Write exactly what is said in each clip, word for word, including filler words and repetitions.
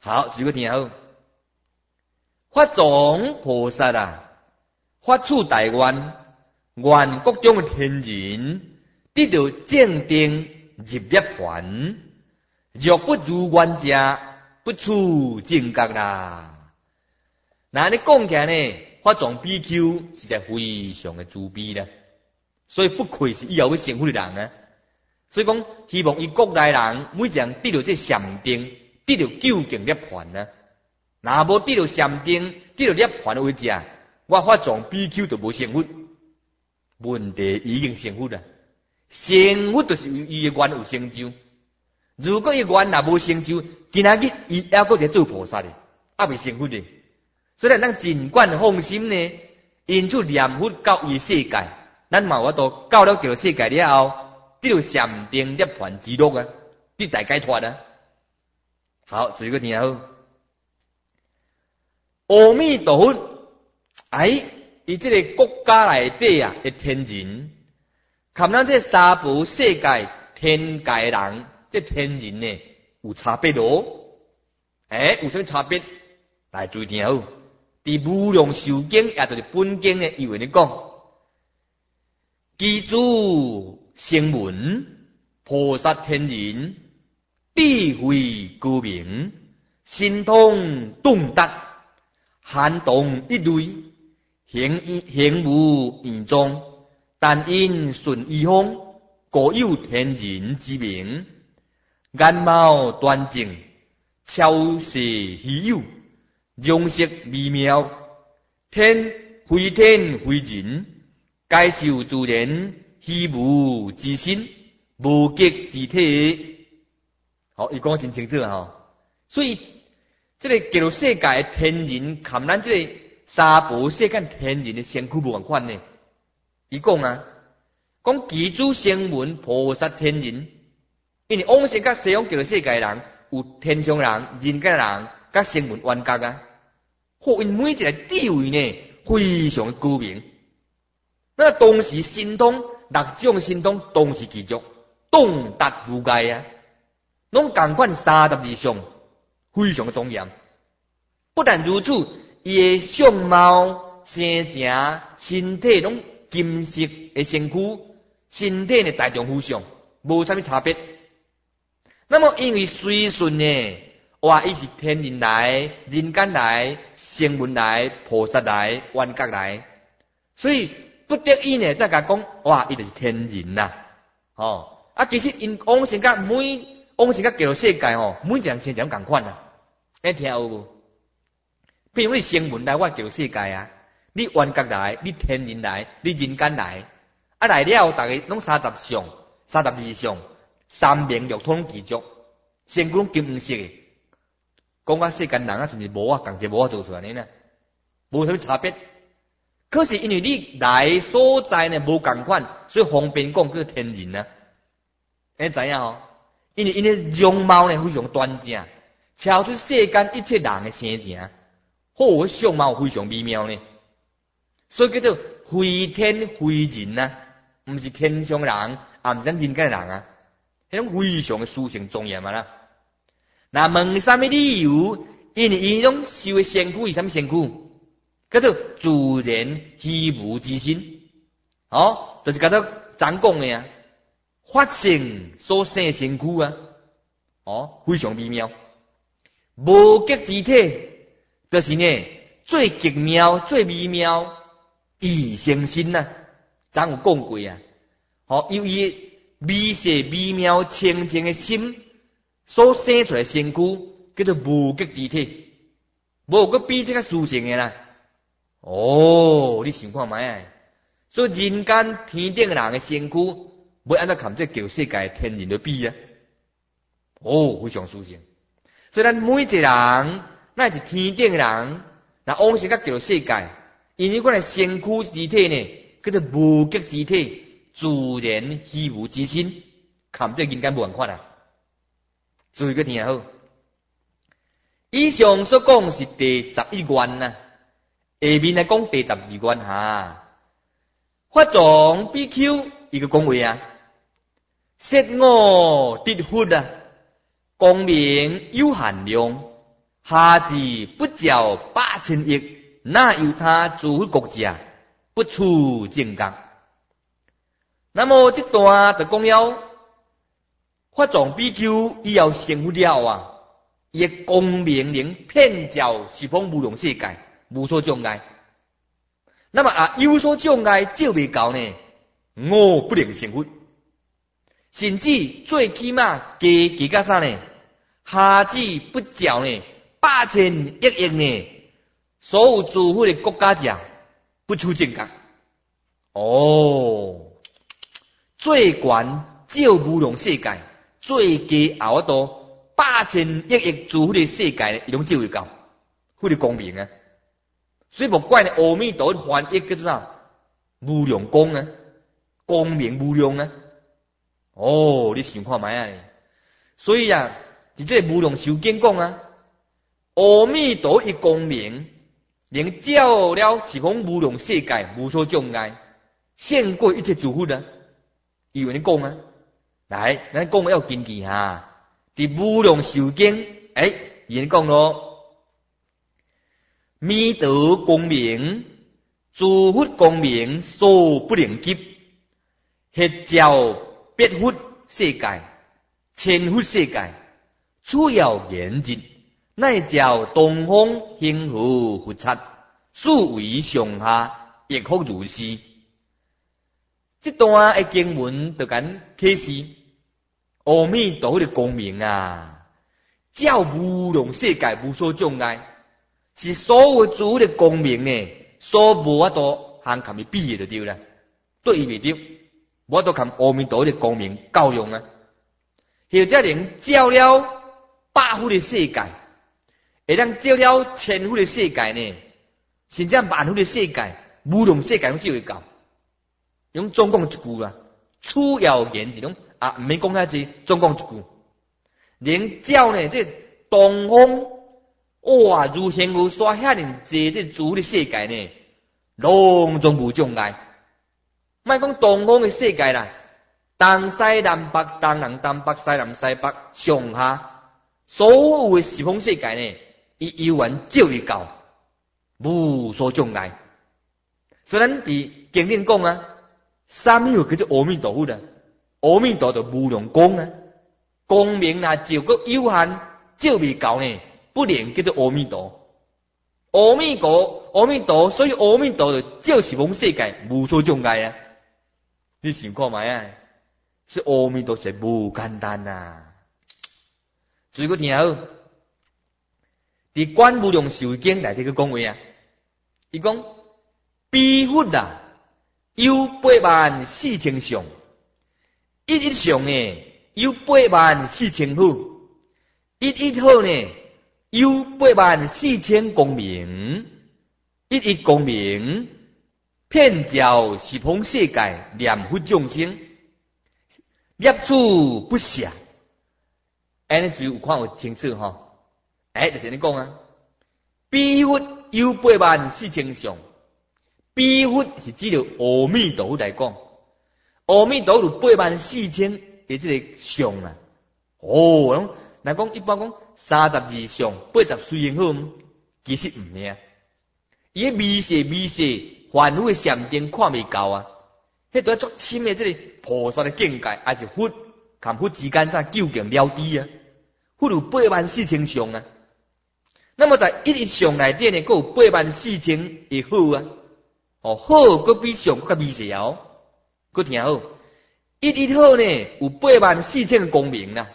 好，注意听好。法种菩萨啊，发处大愿，愿各种的天人得到正定入涅槃，若不如愿者，不处正觉啦。那你讲起来呢，法种比丘实在非常的慈悲啦，所以不愧是以后要成佛的人啊。所以讲，希望伊国内人每一人得到这禅定，得到究竟涅槃啊。若无得到禅定，得到涅槃的位置啊，我法种比丘就无成佛。问题已经成佛了，成佛就是伊的愿有成就。如果伊愿若无成就，今仔日伊还阁在做菩萨的，还未成佛的。所以咱尽管放心呢，因此念佛到伊世界，咱嘛有法度到了这个世界了后，得到禅定涅槃之乐啊，得大解脱啊。好，注意个听好。阿弥陀佛，哎，伊这个国家内底啊的天人，看咱这三部世界天界人，这天人呢有差别咯。哎，有什么差别？来注意听好。伫无量寿经，也就是本经呢，伊为你讲，基主声闻菩萨天人，智慧高明，心通洞达，涵动一类，行行无异状，但因顺意风，各有天人之名，眼貌端正，巧舌稀有。容色微妙，天非天非人，皆受自然，虚无之心，无极之体。好，伊讲真清楚吼。所以，这个极乐世界的天人，看咱这个三部世界天人的身躯无共款呢。伊讲啊，讲基主声闻菩萨天人，因为往生甲西方极乐世界的人，有天上人、人间人。甲声闻缘觉啊，或因每一个地位呢非常高明，那同时心通六种心通同时具足，洞达无碍啊，拢共款三十二相，非常的庄严。不但如此，伊的相貌、生成、身体拢金色的身躯，身体呢大丈夫相，无啥物差别。那么因为随顺呢。哇！伊是天人来、人间来、声闻来、菩萨来、缘觉来，所以不得已呢，再甲讲哇，伊就是天人呐、啊。哦，啊，其实因往生甲每往生甲极乐世界吼，每一人生成共款啊。你听有无？譬如你声闻来我极乐世界啊，你缘觉来，你天人来，你人间来，啊来了，大家拢三十相、三十二相，三明六通具足，身躯金黄色的。讲啊，世间人啊，就是无啊，共一无啊做出来呢，无啥物差别。可是因为你来所在呢无共款，所以方便讲叫天人啊。你知影吼？因为因的容貌呢非常端正，超出世间一切人的生成，好相貌非常美妙呢。所以叫做非天非人啊，毋是天上人，也毋是人间的人啊，迄种非常的殊胜庄严啊啦。那问什么理由？因为伊种修的身躯是什么身躯？叫做自然虚无之心。哦，就是甲他咱讲的啊，法性所生的身躯啊，哦，非常微妙。无极之体，就是呢最极妙、最微妙异生心呐。咱有讲过啊，哦，由于微细微妙清净的心。所生出来身躯叫做无极之体，无个比这个殊胜的啦。哦，你想看卖啊？所以人间天顶人的身躯，要按照看这旧世界天人的比啊。哦，非常殊胜。所以咱每一个人，那是天顶人，那往生到旧世界，因为我的身躯之体呢，叫做无极之体，自然虚无之心，看这人间无共款啊。注意个听好，以上所讲是第十一愿呐，下面来讲第十二愿哈。法种比丘伊个讲话啊，说我得佛啊，光明有限量， 下至不教八千亿，哪有他诸国家不出正觉？那么这段就讲了，法藏比丘以后成佛了啊，伊功名能遍照十方无量世界，无所障碍。那么啊，有所障碍照未到呢，我不能成佛。甚至最起码加加到啥呢？下至不教呢，八千亿亿呢，所有诸佛的国家者不出正觉。哦，最悬照无量世界，最低后一度八千亿亿诸佛的世界，伊拢照会到，佛的光明啊！所以莫怪呢，阿弥陀翻译叫做啥？无量光啊，光明无量啊！哦，你想看卖啊？所以啊，伫这无量寿经讲啊，阿弥陀一光明，能照了十方无量世界，无所障碍，胜过一切诸佛啊！伊为你讲啊，来，咱讲要根据哈，伫无量寿经，诶，伊讲咯，弥陀光明，诸佛光明，所不能及，迄照别佛世界、千佛世界，主要言之，乃照东方星河佛刹，数为上下，亦复如是。这段的经文就讲启示，阿弥陀佛的光明啊，照无量世界无所障碍，是所有诸佛的光明呢，所无法度通含伊比的就对啦，对伊未对。我都看阿弥陀佛的光明够用啊！或者能照了百佛的世界，会当照了千佛的世界呢，甚至万佛的世界、无量世界拢照会到。用总讲一句啦，主要言之种啊，唔免讲遐济，总讲一句，能照呢这东方哇，如天河刷遐尼济这诸佛的世界呢，拢总无障碍。莫讲东方的世界啦，东西南北、东南东北、西南西北、上下，所有的十方世界呢，伊犹原照会到，无所障碍。所以咱伫经典讲啊，啥物叫做阿弥陀佛啊？阿弥陀就无量光啊，光明啊照个有限，照未到呢，不能叫做阿弥陀。阿弥陀，阿弥陀，所以阿弥陀就照十方世界，无所障碍啊。你想看卖啊？是阿弥陀是无简单啊！最个听好，伫《观无量寿经》内底个讲话啊，伊讲彼佛啊，有八万四千相，一一相呢有八万四千好，一一好呢有八万四千光明，一一光明。遍照十方世界，念佛众生，业处不暇。安尼就有看有清楚吼。哎，就是你讲啊，彼佛有八万四千相，彼佛是指着阿弥陀佛来讲，阿弥陀佛有八万四千的这个相啊。哦，咱讲一般讲三十二相，八十随缘好，其实唔呢。伊个微细微细。凡夫的禅定看未到啊，迄都足深的这个菩萨的境界，还是佛，含佛之间才究竟了知啊。佛有八万四千相啊，那么在一一相内底呢，佫有八万四千的好啊。哦，好佫比相佫较微细哦，佫听好，一一好呢有八万四千的光明啦。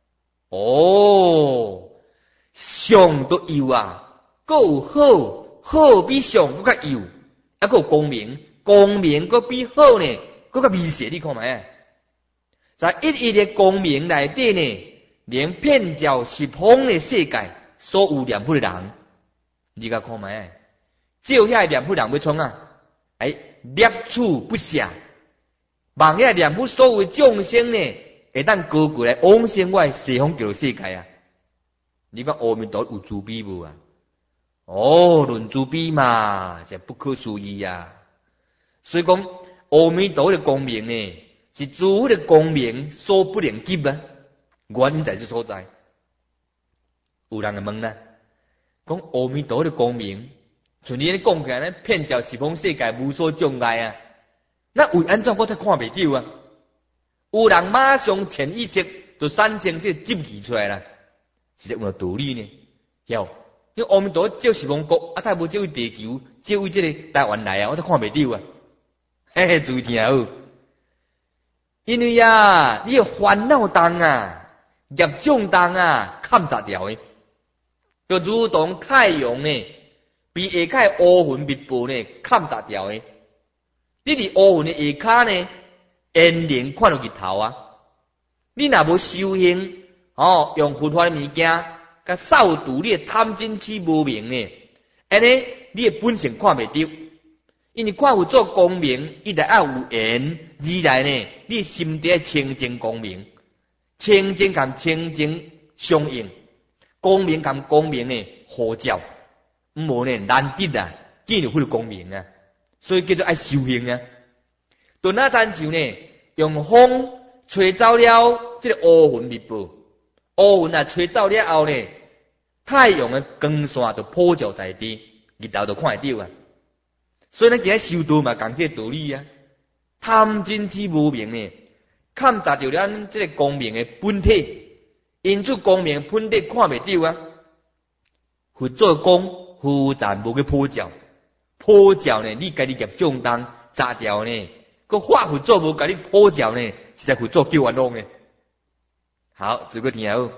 哦，相都有啊，佫有好，好比相佫较有。还佫有光明，光明佫比好呢，佫较微细，你看卖啊！在一一的光明内底呢，连遍照十方的世界，所有念佛的人，你甲看卖啊！照遐念佛人要创啊！哎，业处不暇，望遐念佛所有的众生呢，会当高过来往生我西方极乐世界啊！你讲阿弥陀有慈悲无啊？哦，论慈悲嘛，是不可思议啊！所以讲，阿弥陀的光明呢，是诸佛的光明所不能及啊！原因在这所在。有人会问啦， 讲阿弥陀的光明，像你咧讲起来咧，遍照十方世界无所障碍啊。那为安怎我才看袂到啊？有人马上潜意识就产生这集气出来啦，是有道理呢。晓，因为阿弥陀照十方国，啊，他无照位地球，照位这个台湾来啊，我才看袂到啊。嘿嘿，注意听好。因为啊，你的烦恼重啊，业障重啊，砍杂掉的，就如同太阳呢，被下盖乌云密布呢，砍杂掉的。你伫乌云的下骹呢，炎炎看到日头啊。你若无修行，哦，用佛法的物件，甲扫除你的贪嗔痴无明呢，安尼你的本性看袂到。因为看有做光明，伊就要有缘，二来呢，你心底清净光明，清净甲清净相应，光明甲光明呢呼照，毋无呢难得啊，见到迄个光明啊，所以叫做爱修行啊。顿那亲像呢，用风吹走了这个乌云密布，乌云啊吹走了后呢，太阳的光线就普照在地，日头就看得到啊。所以咱今日修道嘛，讲这道理啊。贪嗔痴无明呢，砍杂着咱这个光明的本体，因此光明的本体看袂到啊。佛做光，忽然无去普照，普照呢，你家己业障重，杂掉呢，个化佛做无家己普照呢，实在佛做叫冤枉呢。好，这个听好。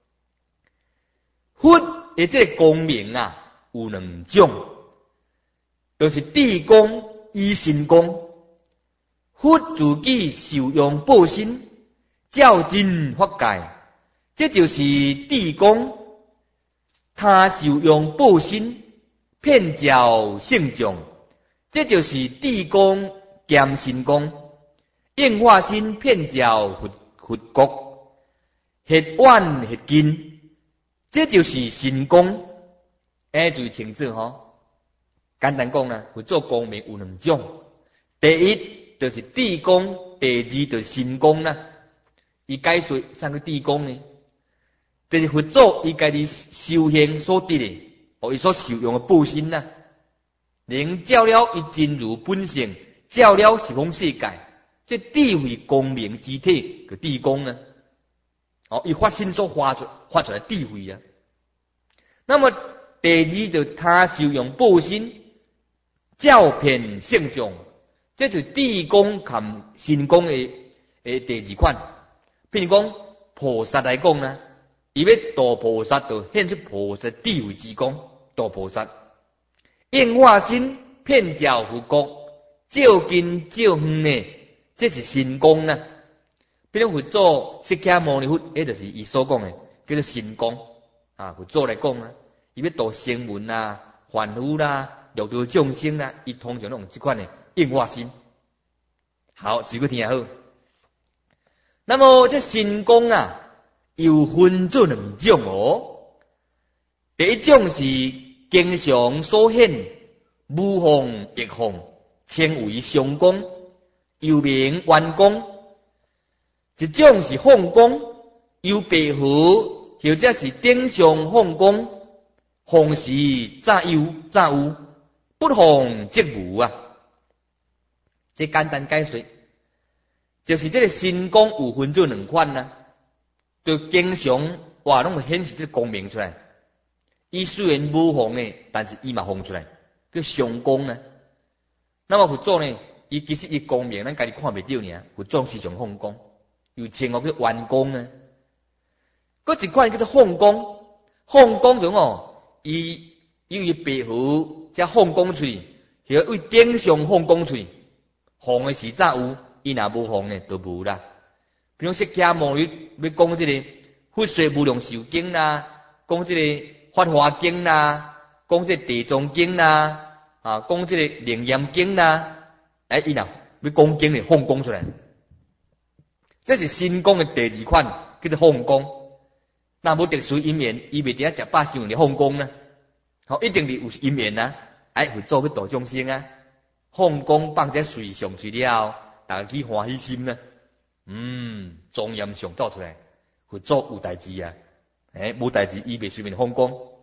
佛的这个光明啊，有两种。就是地光、依心光，佛自己受用报身，照真法界，这就是地光；他受用报身，遍照圣众，这就是地光兼心光；应化身遍照佛佛国，黑远黑近，这就是心光。哎，注意清楚吼。简单讲啦，佛做光明有两种，第一就是地光，第二就是心光啦。伊解说三个地光呢，就是佛做伊家己修行所得的，哦，伊所受用的报身啦，能照了伊真如本性，照了十方世界，这智慧光明之体个地光呢，哦，伊发心所发出发出来智慧啊。那么第二就他受用报身。照遍圣众，这就是地光及心光的诶第二款。譬如讲菩萨来讲啦，伊要度菩萨，就显出菩萨智慧之光，度菩萨。应化身遍照佛国，照近照远呢，这是心光啦。比如佛祖释迦牟尼佛，迄就是伊所讲的，叫做心光啊。佛祖来讲啊，伊要度声闻啦、凡夫啦。六道众生啦，伊通常用这款的应化身。好，这个听好。那么这心光啊，又分做两种哦。第一种是经常所显无放异放，称为上光，又名圆光。一种是放光，又白虎，或者是顶上放光，放时早有早有。不放即无啊！这简单解说，就是这个心光有分做两款啊，就经常哇，拢会显示这个光明出来。伊虽然无放呢，但是伊嘛放出来，叫上光呢。那么佛祖呢，伊其实伊光明，咱家己看袂到呢，佛祖是上放光，又称我叫圆光呢。嗰一款叫做放光，放光中哦，伊由于白虎。才放光出去，或为顶上放光出去，放的时早有，伊若无放呢，就无啦。比如释迦牟尼要讲这个佛说无量寿经啦，讲这个法华经啦，讲这个地藏经啦，啊，讲这个楞严经啦，哎，伊若要讲经呢，放光出来，这是心光的第二款，叫做放光。那无特殊因缘，伊袂伫遐食饱先用嚟放光呢？好，一定是有因缘啊！哎，会做去度众生啊，放光放在水上去了，大家去欢喜心呢。嗯，庄严上走出来，会做有代志啊！哎，无代志，伊袂随便放光。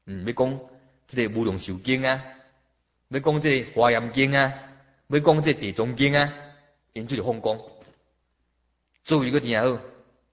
嗯，要讲这个无量寿经啊，要讲这个华严经啊，要讲这地藏经啊，因就就放光。注意个听好，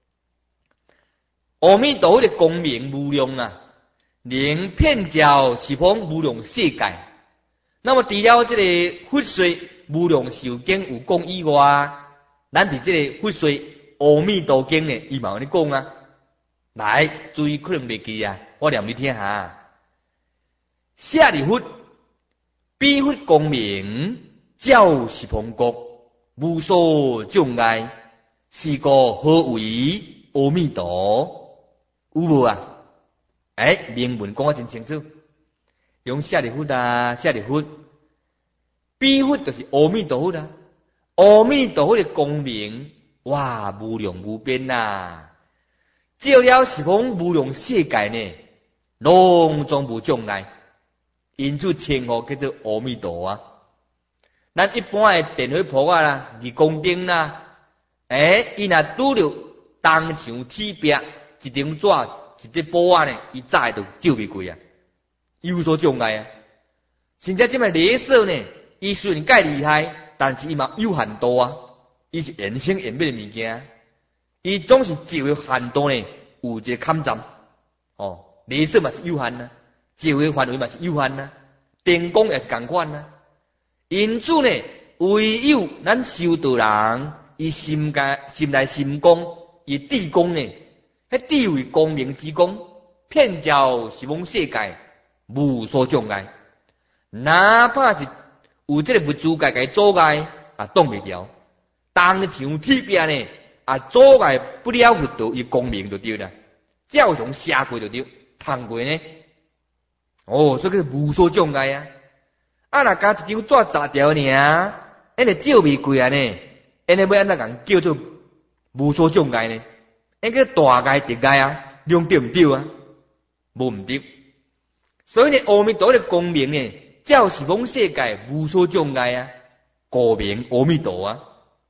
阿弥陀佛的光明无量啊，能遍照十方无量世界。那么除了这个佛说无量寿经有讲以外，咱伫这个佛说阿弥陀经呢，伊嘛有咧讲啊。来，注意可能袂记啊，我念你听下。舍利弗，彼佛光明，照十方国，无所障碍，是故何为阿弥陀？有无啊？哎，明文讲啊真清楚。用舍利弗啊，舍利弗，彼佛就是阿弥陀佛啊。阿弥陀佛的光明，哇，无量无边呐、啊！照了十方无量世界呢，拢总无障碍，因此称呼叫做阿弥陀啊。咱一般的电火菩萨啦、二公灯啦，诶，伊若拄着东墙铁壁一张纸、一块布啊呢，伊早会就照袂过啊，有所障碍啊。甚至即卖镭射呢，伊虽然介厉害，但是伊嘛有限度啊，伊是延伸延灭的物件。伊总是照的限度呢，有一个坎站。哦，镭射嘛是有限呐，照的范围嘛是有限呐，电光也是共款呐。因此呢，唯有咱修道人，伊心界心内心光，伊地光呢，迄地为光明之光，遍照十方世界，无所障碍。哪怕是有这个物质界界阻碍，也挡袂牢。东墙铁壁呢？啊，阻碍不了佛道，伊光明就对啦，照常写过就对，通过呢。哦，所以叫无所障碍啊。啊，若加一张纸砸掉尔，因为照未过啊呢，因为要安怎讲叫做无所障碍呢？因个大碍特碍啊，量对唔对啊？无唔对。所以呢，阿弥陀佛的光明呢，照十方世界无所障碍啊，故名阿弥陀啊。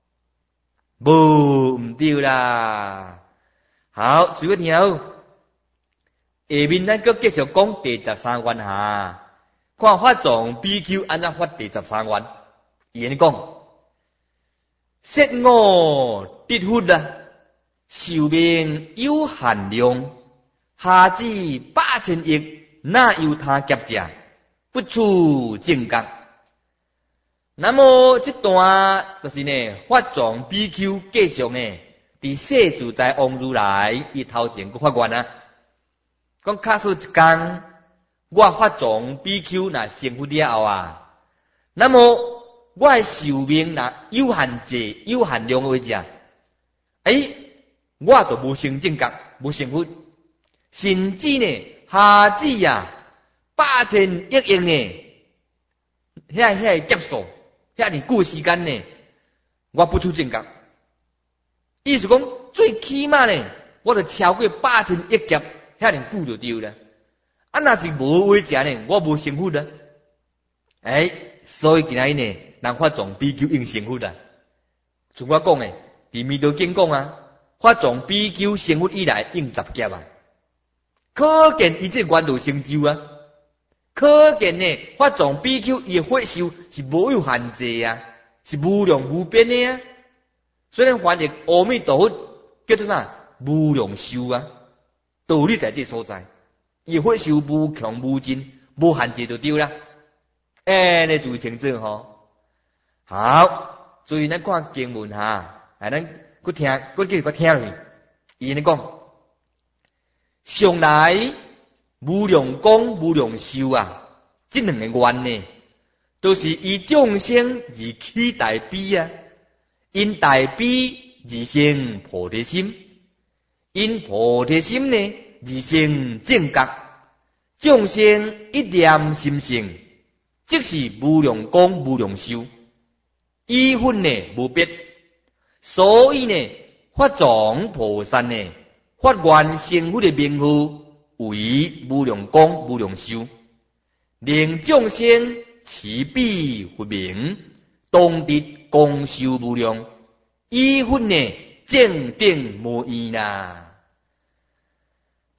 无唔对啦，好，随个听好。下面咱搁继续讲第十三愿哈，看法藏比丘安怎发第十三愿。伊安尼讲：说我得佛啦，寿命有限量，下至八千亿，哪有他劫者？不处正觉。那么这段就是呢，法藏比丘继续呢，伫世自在王如来伊头前个发愿啊，讲假使一天，我法藏比丘若成佛了后啊，那么我的寿命若有限制、有限量为者，诶，我就无成正觉，无成佛，甚至呢，下至啊八千亿亿呢，遐遐劫数。遐尼久时间呢，我不出正觉。意思讲，最起码呢，我就超过八千亿劫，遐尼久就对了。啊，若是无为者呢，我无成佛啦。诶，所以今仔日呢，人法藏比丘应成佛啦。像我讲诶，伫弥陀经讲啊，法藏比丘成佛以来应十劫啊，可见伊这愿度成就啊。可见呢，法藏比丘伊的法寿是无有限制啊，是无量无边的啊。所以翻译阿弥陀佛叫做啥？无量寿啊，道理在这所在。伊的法寿无穷无尽，无限制就对啦。哎，你注意清楚吼。好，注意咱看经文哈，哎，咱搁听，搁继续搁听落去。伊安尼讲，上来。无量光无量寿啊，这两个愿呢，都是以众生而起大悲啊，因大悲而生菩提心，因菩提心呢而生正觉，众生一念心性，即是无量光无量寿，依分呢无别，所以呢，法藏菩萨呢，发愿成佛的名号。为无量光无量寿，令众生持彼佛名，当得光寿无量，依分呢正定无异啦。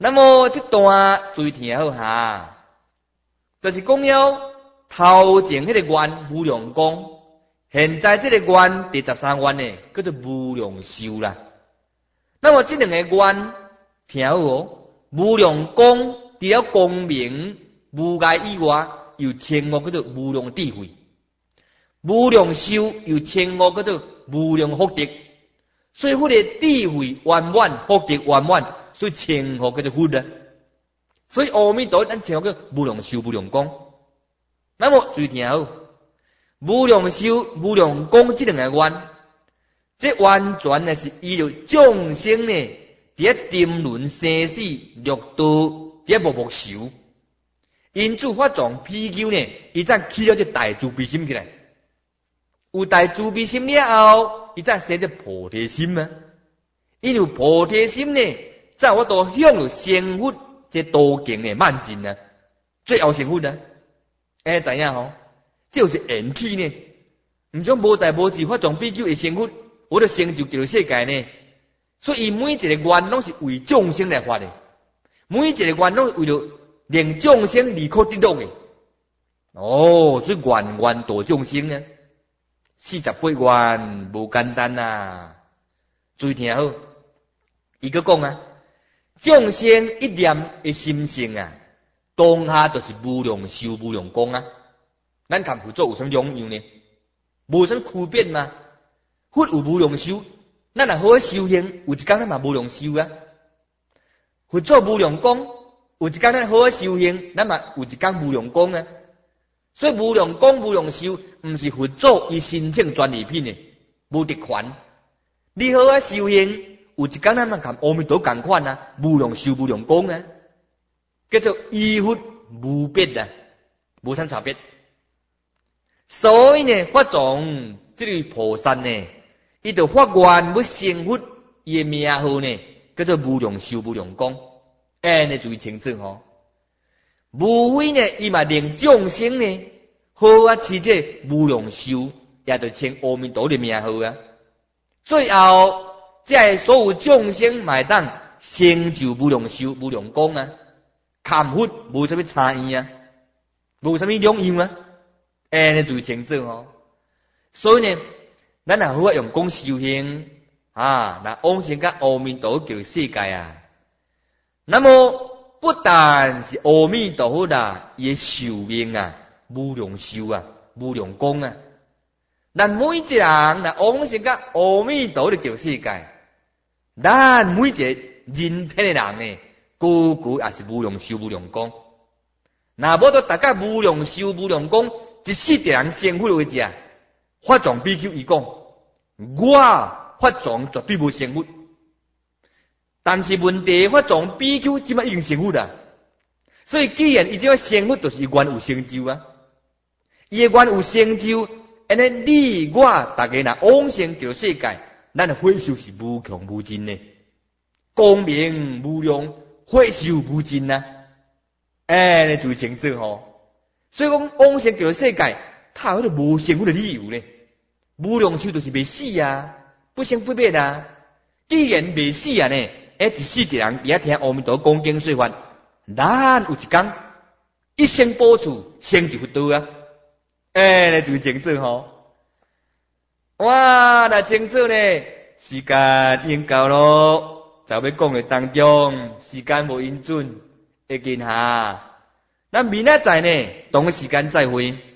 那么这段注意听好哈，就是讲了头前迄个愿无量光，现在这个愿第十三愿呢，叫做无量寿啦。那么这两个愿听好哦，无量光除了光明无碍以外，又称我叫做无量智慧。无量寿又称我叫做无量福德，所以迄个智慧圆满，福德圆满，所以称呼叫做福啊。所以阿弥陀咱称呼叫无量寿、无量光。那么注意听好，无量寿、无量光这两个愿，这完全呢是依照众生呢，伫咧沉沦生死、六道，伫咧默默受，因此法藏比丘呢，伊才起了这大慈悲心起来。有大慈悲心了后，伊才生这菩提心啊。因有菩提心呢，才我都享有成佛这途径的慢进啊，最后成佛啊。哎，知影吼？这就是缘起呢。毋像无大无智法藏比丘会成佛，我就成就极乐世界呢。所以每一个愿拢是为众生来发的，每一个愿拢是为了令众生离苦得乐的。哦，所以愿愿度众生呢。四十八愿无简单啊！注意听好，伊个讲啊，众生一念的心性啊，当下就是无量寿、无量光啊。咱甲佛祖有什么两样呢？无什么区别嘛？佛有无量寿，咱若好好修行，有一天咱嘛无量寿啊。佛祖无量光，有一天咱好好修行，咱嘛有一天无量光啊。所以无量光、无量寿，毋是佛祖伊申请专利品的无特权。你好好修行，有一天咱嘛甲阿弥陀共款啊，无量寿、无量光啊，叫做依佛无别啊，无啥差别。所以呢，法藏这位菩萨呢，伊就发愿要成佛，伊的名号呢，叫做无量寿、无量光。哎，你注意清楚吼。无非呢，伊嘛令众生呢，好啊，持这无量寿，也就称阿弥陀的名号啊。最后，这所有众生买当成就无量寿、无量光啊，砍佛无什么差异啊，无什么两样啊。哎，你注意清楚吼。所以呢，咱若好啊用功修行啊，那往生甲阿弥陀叫世界啊，那么。不但是阿弥陀佛啦，伊寿命啊，无量寿啊，无量光啊。咱每一个人呐，往生甲阿弥陀佛叫世界，咱每一个人体的人呢，个个也是无量寿、无量光。那无到大家无量寿、无量光，一世的人成佛为止啊。法藏比丘伊讲，我法藏绝对无成佛。但是问题，法藏比丘即摆已经成佛啦，所以既然伊即摆成佛，就是伊愿有成就啊。伊的愿有成就，安尼你我大家若往生极乐世界，咱的慧寿是无穷无尽的，光明无量，慧寿无尽啊！哎，你注意清楚吼。所以讲往生极乐世界，他有迄个无成佛的理由呢。无量寿就是未死啊，不生不灭啊。既然未死啊呢？哎，一世的人也听阿弥陀讲经说法，咱有一天一生补处成就佛道啊！哎，你注意清楚吼。哇，那清楚呢，时间应到咯，就要讲的当中，时间无允准，会见下。咱明仔载呢，同个时间再会。